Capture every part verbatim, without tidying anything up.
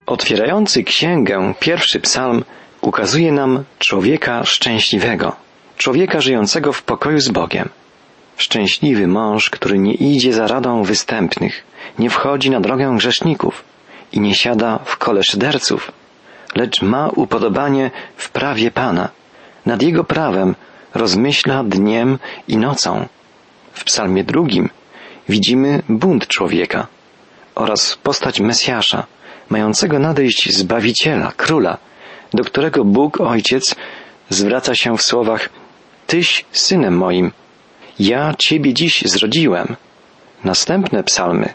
Otwierający księgę pierwszy psalm ukazuje nam człowieka szczęśliwego, człowieka żyjącego w pokoju z Bogiem. Szczęśliwy mąż, który nie idzie za radą występnych, nie wchodzi na drogę grzeszników i nie siada w kole szyderców, lecz ma upodobanie w prawie Pana. Nad Jego prawem rozmyśla dniem i nocą. W psalmie drugim widzimy bunt człowieka oraz postać Mesjasza, mającego nadejść Zbawiciela, Króla, do którego Bóg Ojciec zwraca się w słowach: Tyś synem moim, ja Ciebie dziś zrodziłem. Następne psalmy,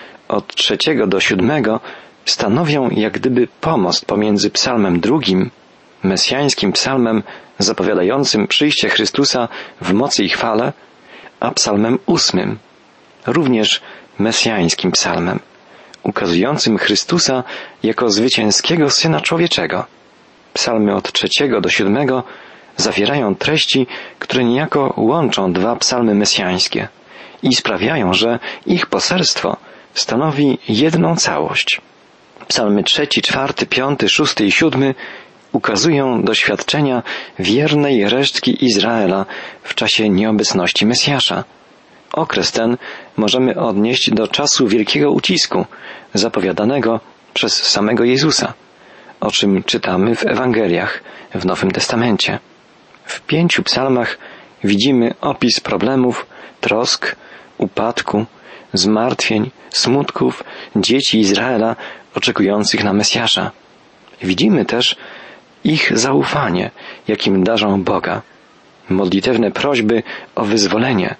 od trzeciego do siódmego, stanowią jak gdyby pomost pomiędzy psalmem drugim, mesjańskim psalmem zapowiadającym przyjście Chrystusa w mocy i chwale, a psalmem ósmym, również mesjańskim psalmem, ukazującym Chrystusa jako zwycięskiego Syna Człowieczego. Psalmy od trzeciego do siódmego zawierają treści, które niejako łączą dwa psalmy mesjańskie i sprawiają, że ich poselstwo stanowi jedną całość. Psalmy trzeci, czwarty, piąty, szósty i siódmy ukazują doświadczenia wiernej resztki Izraela w czasie nieobecności Mesjasza. Okres ten możemy odnieść do czasu wielkiego ucisku zapowiadanego przez samego Jezusa, o czym czytamy w Ewangeliach w Nowym Testamencie. W pięciu psalmach widzimy opis problemów, trosk, upadku, zmartwień, smutków dzieci Izraela oczekujących na Mesjasza. Widzimy też ich zaufanie, jakim darzą Boga, modlitewne prośby o wyzwolenie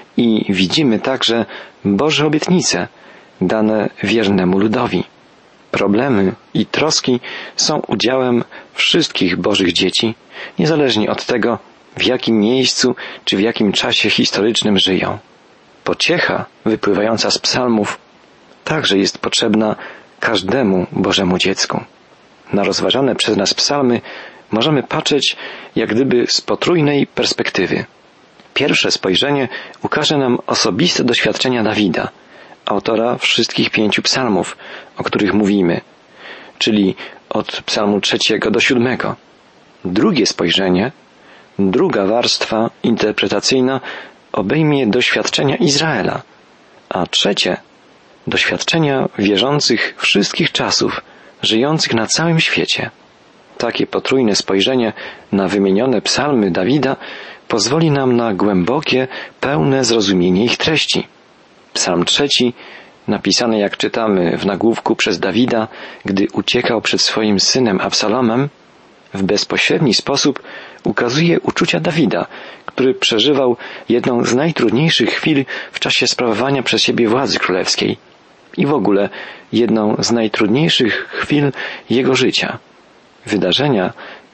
i widzimy także Boże obietnice dane wiernemu ludowi. Problemy i troski są udziałem wszystkich Bożych dzieci, niezależnie od tego, w jakim miejscu czy w jakim czasie historycznym żyją. Pociecha wypływająca z psalmów także jest potrzebna każdemu Bożemu dziecku. Na rozważane przez nas psalmy możemy patrzeć jak gdyby z potrójnej perspektywy. Pierwsze spojrzenie ukaże nam osobiste doświadczenia Dawida, autora wszystkich pięciu psalmów, o których mówimy, czyli od psalmu trzeciego do siódmego. Drugie spojrzenie, druga warstwa interpretacyjna obejmie doświadczenia Izraela, a trzecie doświadczenia wierzących wszystkich czasów, żyjących na całym świecie. Takie potrójne spojrzenie na wymienione psalmy Dawida pozwoli nam na głębokie, pełne zrozumienie ich treści. Psalm trzeci, napisany jak czytamy w nagłówku przez Dawida, gdy uciekał przed swoim synem Absalomem, w bezpośredni sposób ukazuje uczucia Dawida, który przeżywał jedną z najtrudniejszych chwil w czasie sprawowania przez siebie władzy królewskiej i w ogóle jedną z najtrudniejszych chwil jego życia. Wydarzenia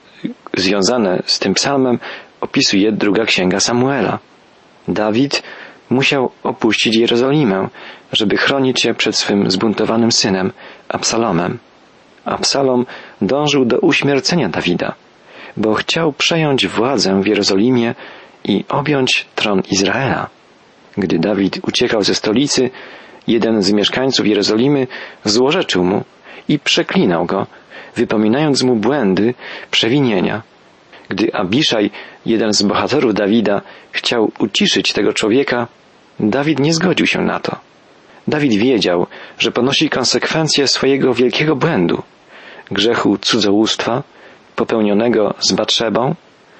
związane z tym psalmem opisuje druga księga Samuela. Dawid musiał opuścić Jerozolimę, żeby chronić się przed swym zbuntowanym synem Absalomem. Absalom dążył do uśmiercenia Dawida, bo chciał przejąć władzę w Jerozolimie i objąć tron Izraela. Gdy Dawid uciekał ze stolicy, jeden z mieszkańców Jerozolimy złorzeczył mu i przeklinał go, wypominając mu błędy, przewinienia. Gdy Abiszaj, jeden z bohaterów Dawida, chciał uciszyć tego człowieka, Dawid nie zgodził się na to. Dawid wiedział, że ponosi konsekwencje swojego wielkiego błędu, grzechu cudzołóstwa, popełnionego z Batszebą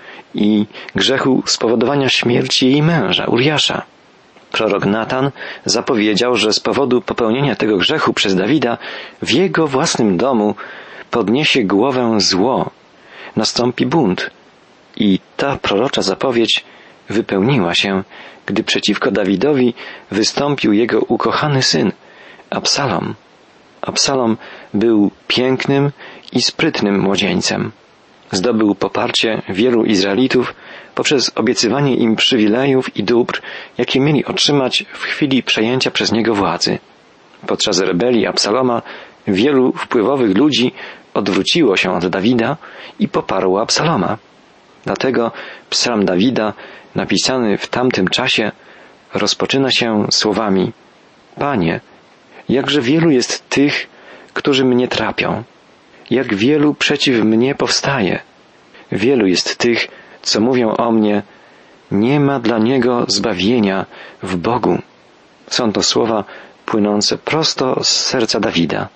i grzechu spowodowania śmierci jej męża, Uriasza. Prorok Natan zapowiedział, że z powodu popełnienia tego grzechu przez Dawida w jego własnym domu podniesie głowę zło, nastąpi bunt. I ta prorocza zapowiedź wypełniła się, gdy przeciwko Dawidowi wystąpił jego ukochany syn, Absalom. Absalom był pięknym i sprytnym młodzieńcem. Zdobył poparcie wielu Izraelitów poprzez obiecywanie im przywilejów i dóbr, jakie mieli otrzymać w chwili przejęcia przez niego władzy. Podczas rebelii Absaloma wielu wpływowych ludzi odwróciło się od Dawida i poparło Absaloma. Dlatego psalm Dawida, napisany w tamtym czasie, rozpoczyna się słowami: Panie, jakże wielu jest tych, którzy mnie trapią. Jak wielu przeciw mnie powstaje. Wielu jest tych, co mówią o mnie, nie ma dla niego zbawienia w Bogu. Są to słowa płynące prosto z serca Dawida.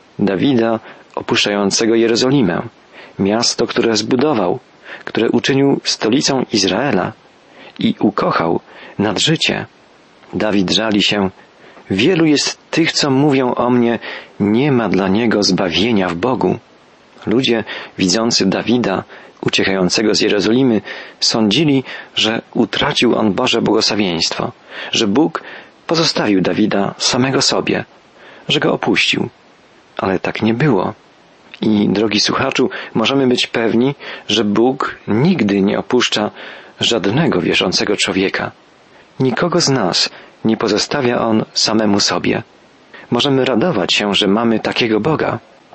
Dawida opuszczającego Jerozolimę, miasto, które zbudował, które uczynił stolicą Izraela i ukochał nad życie. Dawid żali się, wielu jest tych, co mówią o mnie, nie ma dla niego zbawienia w Bogu. Ludzie widzący Dawida, uciekającego z Jerozolimy, sądzili, że utracił on Boże błogosławieństwo, że Bóg pozostawił Dawida samego sobie, że go opuścił. Ale tak nie było. I, drogi słuchaczu, możemy być pewni, że Bóg nigdy nie opuszcza żadnego wierzącego człowieka. Nikogo z nas nie pozostawia On samemu sobie. Możemy radować się, że mamy takiego Boga.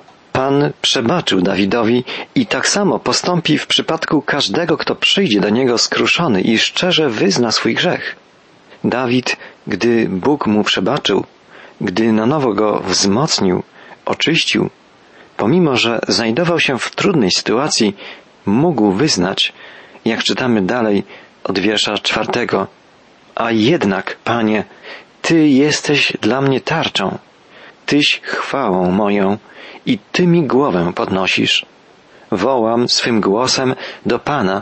Pan przebaczył Dawidowi i tak samo postąpi w przypadku każdego, kto przyjdzie do Niego skruszony i szczerze wyzna swój grzech. Dawid, gdy Bóg mu przebaczył, gdy na nowo go wzmocnił, oczyścił, pomimo że znajdował się w trudnej sytuacji, mógł wyznać, jak czytamy dalej od wiersza czwartego, a jednak, Panie, Ty jesteś dla mnie tarczą, Tyś chwałą moją i Ty mi głowę podnosisz. Wołam swym głosem do Pana.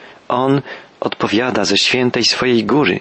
On odpowiada ze świętej swojej góry.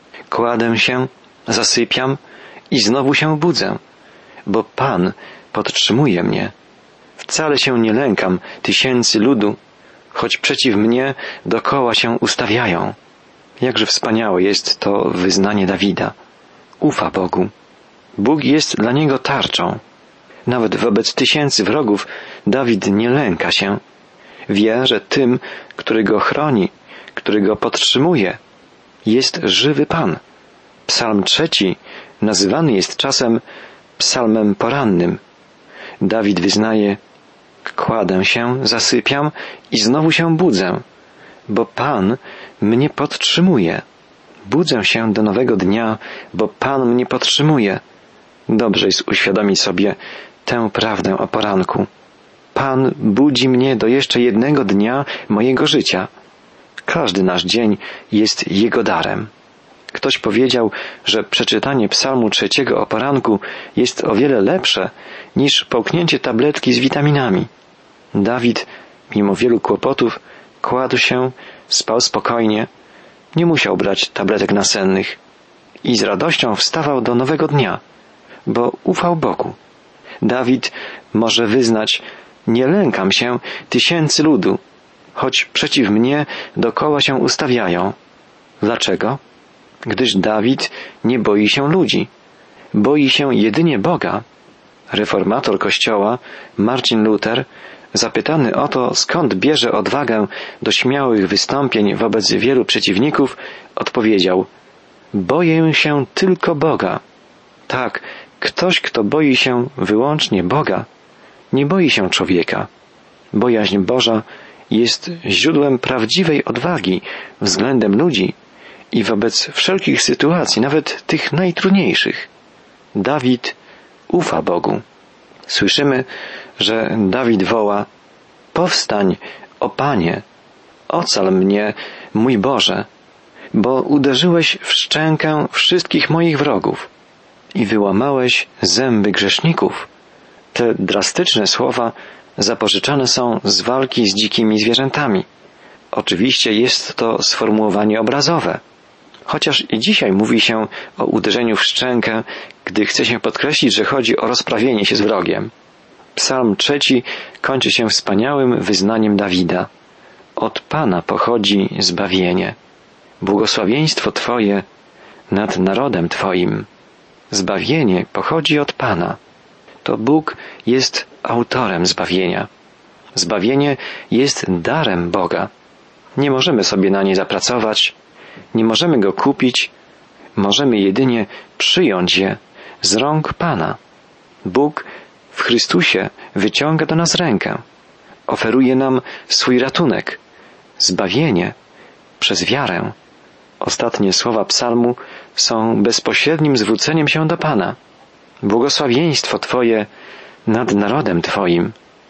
Kładę się, zasypiam i znowu się budzę, bo Pan podtrzymuje mnie. Wcale się nie lękam tysięcy ludu, choć przeciw mnie dokoła się ustawiają. Jakże wspaniałe jest to wyznanie Dawida. Ufa Bogu. Bóg jest dla niego tarczą. Nawet wobec tysięcy wrogów Dawid nie lęka się. Wie, że tym, który go chroni, który go podtrzymuje, jest żywy Pan. Psalm trzeci nazywany jest czasem psalmem porannym. Dawid wyznaje, kładę się, zasypiam i znowu się budzę, bo Pan mnie podtrzymuje. Budzę się do nowego dnia, bo Pan mnie podtrzymuje. Dobrze jest uświadomić sobie tę prawdę o poranku. Pan budzi mnie do jeszcze jednego dnia mojego życia. Każdy nasz dzień jest Jego darem. Ktoś powiedział, że przeczytanie psalmu trzeciego o poranku jest o wiele lepsze niż połknięcie tabletki z witaminami. Dawid, mimo wielu kłopotów, kładł się, spał spokojnie, nie musiał brać tabletek nasennych i z radością wstawał do nowego dnia, bo ufał Bogu. Dawid może wyznać, nie lękam się tysięcy ludu, choć przeciw mnie dokoła się ustawiają. Dlaczego? Gdyż Dawid nie boi się ludzi, boi się jedynie Boga. Reformator Kościoła Marcin Luther, zapytany o to, skąd bierze odwagę do śmiałych wystąpień wobec wielu przeciwników, odpowiedział: boję się tylko Boga. Tak, ktoś, kto boi się wyłącznie Boga, nie boi się człowieka. Bojaźń Boża jest źródłem prawdziwej odwagi względem ludzi i wobec wszelkich sytuacji, nawet tych najtrudniejszych. Dawid ufa Bogu. Słyszymy, że Dawid woła: powstań, o Panie, ocal mnie, mój Boże, bo uderzyłeś w szczękę wszystkich moich wrogów i wyłamałeś zęby grzeszników. Te drastyczne słowa zapożyczane są z walki z dzikimi zwierzętami. Oczywiście jest to sformułowanie obrazowe. Chociaż i dzisiaj mówi się o uderzeniu w szczękę, gdy chce się podkreślić, że chodzi o rozprawienie się z wrogiem. Psalm trzeci kończy się wspaniałym wyznaniem Dawida. Od Pana pochodzi zbawienie. Błogosławieństwo Twoje nad narodem Twoim. Zbawienie pochodzi od Pana. To Bóg jest autorem zbawienia. Zbawienie jest darem Boga. Nie możemy sobie na nie zapracować, nie możemy go kupić, możemy jedynie przyjąć je z rąk Pana. Bóg w Chrystusie wyciąga do nas rękę, oferuje nam swój ratunek, zbawienie przez wiarę. Ostatnie słowa psalmu są bezpośrednim zwróceniem się do Pana. Błogosławieństwo Twoje nad narodem Twoim.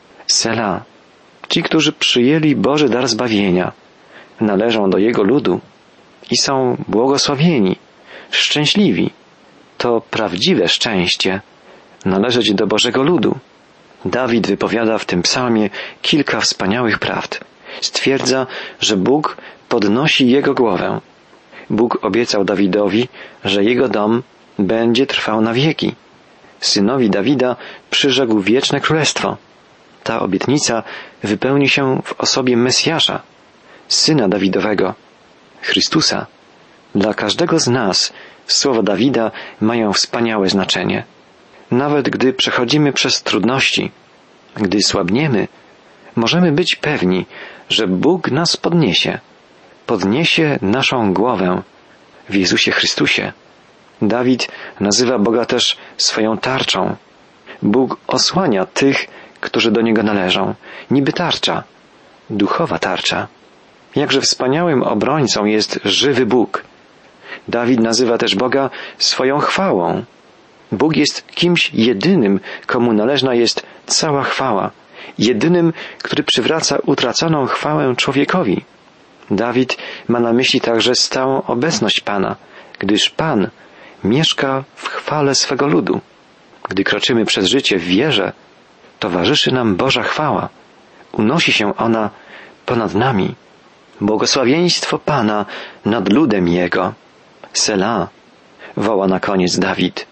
Sela. Ci, którzy przyjęli Boży dar zbawienia, należą do Jego ludu i są błogosławieni, szczęśliwi. To prawdziwe szczęście należeć do Bożego ludu. Dawid wypowiada w tym psalmie kilka wspaniałych prawd. Stwierdza, że Bóg podnosi jego głowę. Bóg obiecał Dawidowi, że jego dom będzie trwał na wieki. Synowi Dawida przyrzekł wieczne królestwo. Ta obietnica wypełni się w osobie Mesjasza, Syna Dawidowego, Chrystusa. Dla każdego z nas słowa Dawida mają wspaniałe znaczenie. Nawet gdy przechodzimy przez trudności, gdy słabniemy, możemy być pewni, że Bóg nas podniesie. Podniesie naszą głowę w Jezusie Chrystusie. Dawid nazywa Boga też swoją tarczą. Bóg osłania tych, którzy do Niego należą. Niby tarcza, duchowa tarcza. Jakże wspaniałym obrońcą jest żywy Bóg. Dawid nazywa też Boga swoją chwałą. Bóg jest kimś jedynym, komu należna jest cała chwała. Jedynym, który przywraca utraconą chwałę człowiekowi. Dawid ma na myśli także stałą obecność Pana, gdyż Pan mieszka w chwale swego ludu. Gdy kroczymy przez życie w wierze, towarzyszy nam Boża chwała. Unosi się ona ponad nami. Błogosławieństwo Pana nad ludem Jego. Sela, woła na koniec Dawid.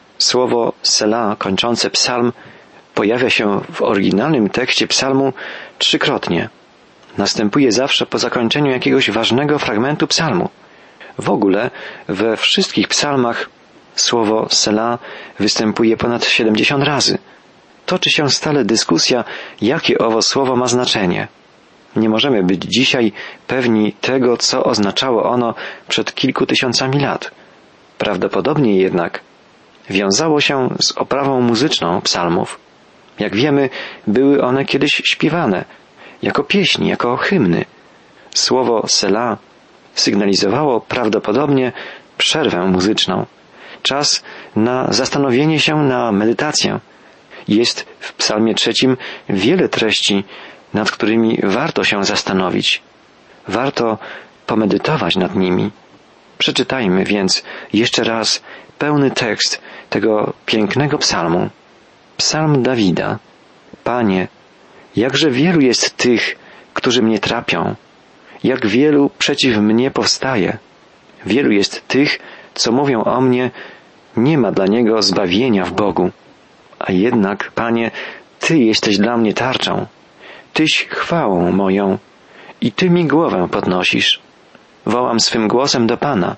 Słowo Sela, kończące psalm, pojawia się w oryginalnym tekście psalmu trzykrotnie. Następuje zawsze po zakończeniu jakiegoś ważnego fragmentu psalmu. W ogóle we wszystkich psalmach słowo Sela występuje ponad siedemdziesiąt razy. Toczy się stale dyskusja, jakie owo słowo ma znaczenie. Nie możemy być dzisiaj pewni tego, co oznaczało ono przed kilku tysiącami lat. Prawdopodobnie jednak wiązało się z oprawą muzyczną psalmów. Jak wiemy, były one kiedyś śpiewane, jako pieśni, jako hymny. Słowo Sela sygnalizowało prawdopodobnie przerwę muzyczną. Czas na zastanowienie się, na medytację. Jest w psalmie trzecim wiele treści, nad którymi warto się zastanowić. Warto pomedytować nad nimi. Przeczytajmy więc jeszcze raz pełny tekst tego pięknego psalmu. Psalm Dawida. Panie, jakże wielu jest tych, którzy mnie trapią. Jak wielu przeciw mnie powstaje. Wielu jest tych, co mówią o mnie, nie ma dla niego zbawienia w Bogu. A jednak, Panie, Ty jesteś dla mnie tarczą. Tyś chwałą moją i Ty mi głowę podnosisz. Wołam swym głosem do Pana.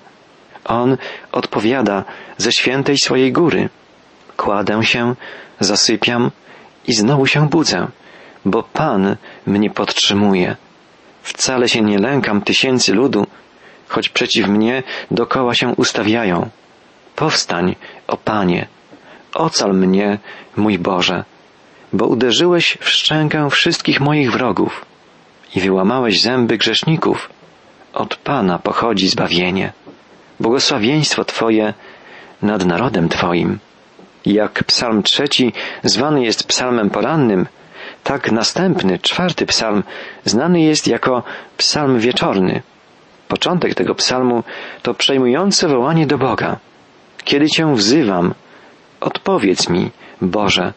On odpowiada ze świętej swojej góry. Kładę się, zasypiam i znowu się budzę, bo Pan mnie podtrzymuje. Wcale się nie lękam tysięcy ludu, choć przeciw mnie dokoła się ustawiają. Powstań, o Panie, ocal mnie, mój Boże, bo uderzyłeś w szczękę wszystkich moich wrogów i wyłamałeś zęby grzeszników. Od Pana pochodzi zbawienie. Błogosławieństwo Twoje nad narodem Twoim. Jak psalm trzeci zwany jest psalmem porannym, tak następny, czwarty psalm znany jest jako psalm wieczorny. Początek tego psalmu to przejmujące wołanie do Boga. Kiedy Cię wzywam, odpowiedz mi, Boże,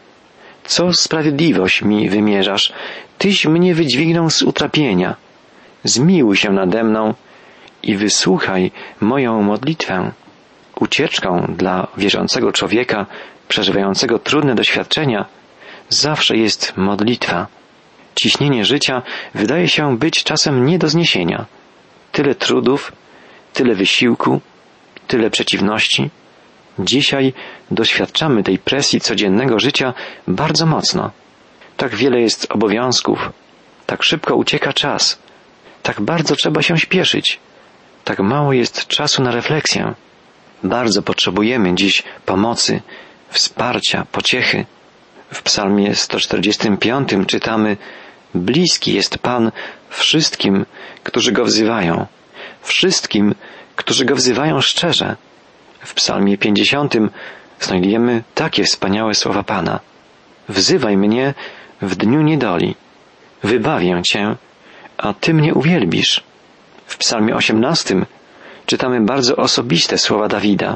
co sprawiedliwość mi wymierzasz, Tyś mnie wydźwignął z utrapienia. Zmiłuj się nade mną i wysłuchaj moją modlitwę. Ucieczką dla wierzącego człowieka przeżywającego trudne doświadczenia zawsze jest modlitwa. Ciśnienie życia wydaje się być czasem nie do zniesienia. Tyle trudów, tyle wysiłku, tyle przeciwności. Dzisiaj doświadczamy tej presji codziennego życia bardzo mocno. Tak wiele jest obowiązków, tak szybko ucieka czas, tak bardzo trzeba się śpieszyć, tak mało jest czasu na refleksję. Bardzo potrzebujemy dziś pomocy, wsparcia, pociechy. W psalmie sto czterdziestym piątym czytamy: bliski jest Pan wszystkim, którzy Go wzywają, wszystkim, którzy Go wzywają szczerze. W psalmie pięćdziesiątym znajdujemy takie wspaniałe słowa Pana: wzywaj mnie w dniu niedoli. Wybawię Cię, a Ty mnie uwielbisz. W psalmie osiemnastym czytamy bardzo osobiste słowa Dawida.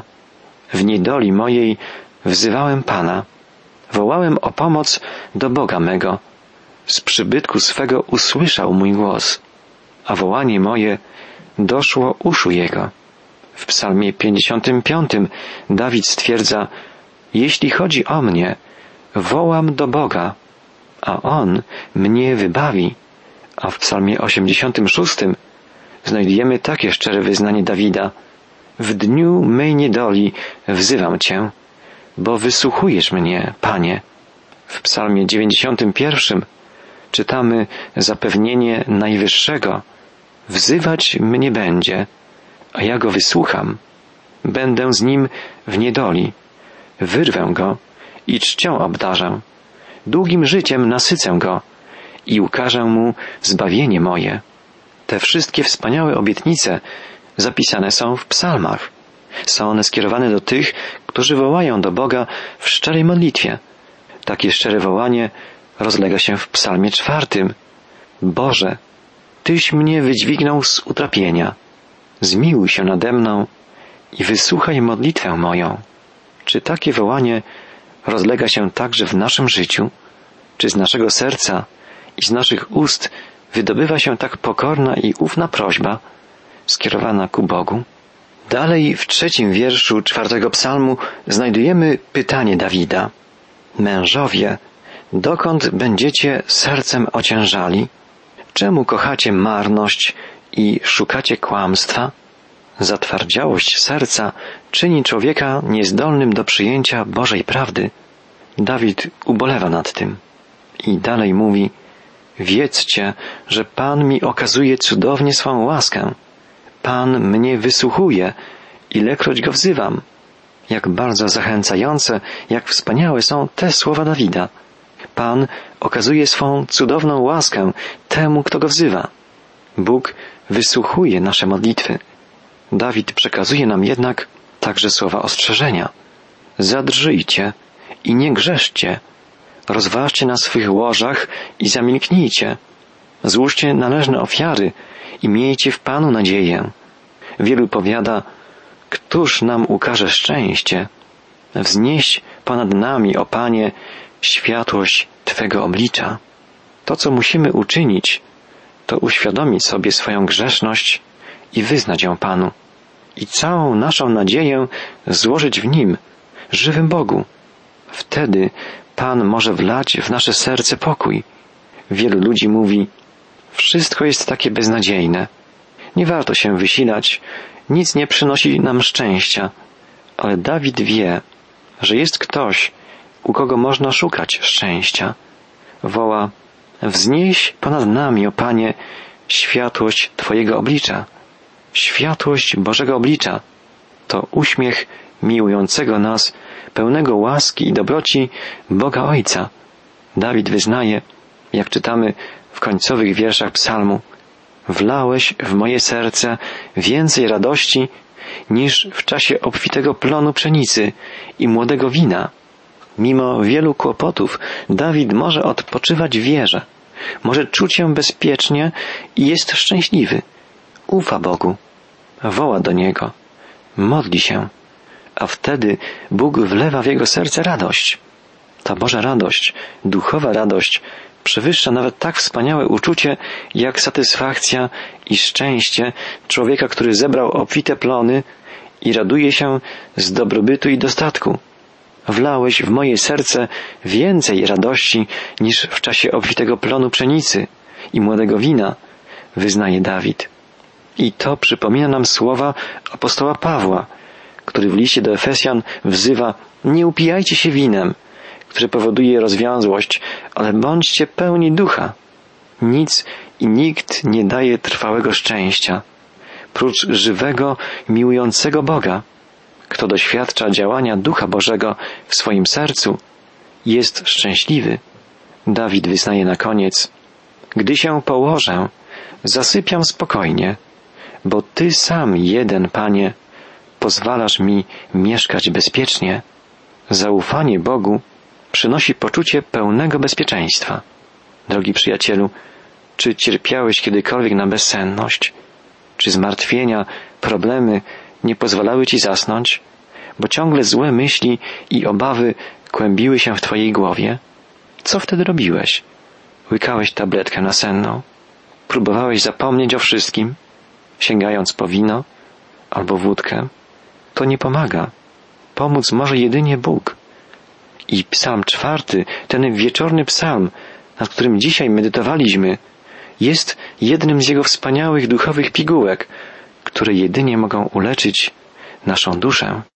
W niedoli mojej wzywałem Pana. Wołałem o pomoc do Boga mego. Z przybytku swego usłyszał mój głos, a wołanie moje doszło uszu Jego. W psalmie pięćdziesiątym piątym Dawid stwierdza: jeśli chodzi o mnie, wołam do Boga, a On mnie wybawi. A w psalmie osiemdziesiątym szóstym znajdujemy takie szczere wyznanie Dawida: w dniu mej niedoli wzywam Cię, bo wysłuchujesz mnie, Panie. W psalmie dziewięćdziesiątym pierwszym czytamy zapewnienie Najwyższego: wzywać mnie będzie, a ja go wysłucham. Będę z nim w niedoli. Wyrwę go i czcią obdarzę. Długim życiem nasycę go i ukażę mu zbawienie moje. Te wszystkie wspaniałe obietnice zapisane są w psalmach. Są one skierowane do tych, którzy wołają do Boga w szczerej modlitwie. Takie szczere wołanie rozlega się w psalmie czwartym. Boże, Tyś mnie wydźwignął z utrapienia. Zmiłuj się nade mną i wysłuchaj modlitwę moją. Czy takie wołanie rozlega się także w naszym życiu? Czy z naszego serca i z naszych ust wydobywa się tak pokorna i ufna prośba skierowana ku Bogu? Dalej w trzecim wierszu czwartego psalmu znajdujemy pytanie Dawida. Mężowie, dokąd będziecie sercem ociężali? Czemu kochacie marność i szukacie kłamstwa? Zatwardziałość serca czyni człowieka niezdolnym do przyjęcia Bożej prawdy. Dawid ubolewa nad tym. I dalej mówi: wiedzcie, że Pan mi okazuje cudownie swą łaskę. Pan mnie wysłuchuje, ilekroć go wzywam. Jak bardzo zachęcające, jak wspaniałe są te słowa Dawida. Pan okazuje swą cudowną łaskę temu, kto go wzywa. Bóg wysłuchuje nasze modlitwy. Dawid przekazuje nam jednak także słowa ostrzeżenia. Zadrżyjcie i nie grzeszcie. Rozważcie na swych łożach i zamilknijcie. Złóżcie należne ofiary i miejcie w Panu nadzieję. Wielu powiada: któż nam ukaże szczęście? Wznieś ponad nami, o Panie, światłość Twego oblicza. To, co musimy uczynić, to uświadomić sobie swoją grzeszność i wyznać ją Panu. I całą naszą nadzieję złożyć w Nim, żywym Bogu. Wtedy Pan może wlać w nasze serce pokój. Wielu ludzi mówi: wszystko jest takie beznadziejne. Nie warto się wysilać, nic nie przynosi nam szczęścia. Ale Dawid wie, że jest ktoś, u kogo można szukać szczęścia. Woła: wznieś ponad nami, o Panie, światłość Twojego oblicza. Światłość Bożego oblicza to uśmiech miłującego nas, pełnego łaski i dobroci Boga Ojca. Dawid wyznaje, jak czytamy w końcowych wierszach psalmu: wlałeś w moje serce więcej radości niż w czasie obfitego plonu pszenicy i młodego wina. Mimo wielu kłopotów Dawid może odpoczywać w wierze, może czuć się bezpiecznie i jest szczęśliwy. Ufa Bogu, woła do Niego, modli się, a wtedy Bóg wlewa w jego serce radość. Ta Boża radość, duchowa radość, przewyższa nawet tak wspaniałe uczucie, jak satysfakcja i szczęście człowieka, który zebrał obfite plony i raduje się z dobrobytu i dostatku. Wlałeś w moje serce więcej radości niż w czasie obfitego plonu pszenicy i młodego wina, wyznaje Dawid. I to przypomina nam słowa apostoła Pawła, który w liście do Efesjan wzywa: nie upijajcie się winem, które powoduje rozwiązłość, ale bądźcie pełni ducha. Nic i nikt nie daje trwałego szczęścia, prócz żywego, miłującego Boga. Kto doświadcza działania Ducha Bożego w swoim sercu, jest szczęśliwy. Dawid wyznaje na koniec: gdy się położę, zasypiam spokojnie, bo Ty sam jeden, Panie, pozwalasz mi mieszkać bezpiecznie. Zaufanie Bogu przynosi poczucie pełnego bezpieczeństwa. Drogi przyjacielu, czy cierpiałeś kiedykolwiek na bezsenność? Czy zmartwienia, problemy nie pozwalały ci zasnąć, bo ciągle złe myśli i obawy kłębiły się w twojej głowie? Co wtedy robiłeś? Łykałeś tabletkę nasenną? Próbowałeś zapomnieć o wszystkim, sięgając po wino albo wódkę? To nie pomaga. Pomóc może jedynie Bóg. I psalm czwarty, ten wieczorny psalm, nad którym dzisiaj medytowaliśmy, jest jednym z jego wspaniałych duchowych pigułek, które jedynie mogą uleczyć naszą duszę.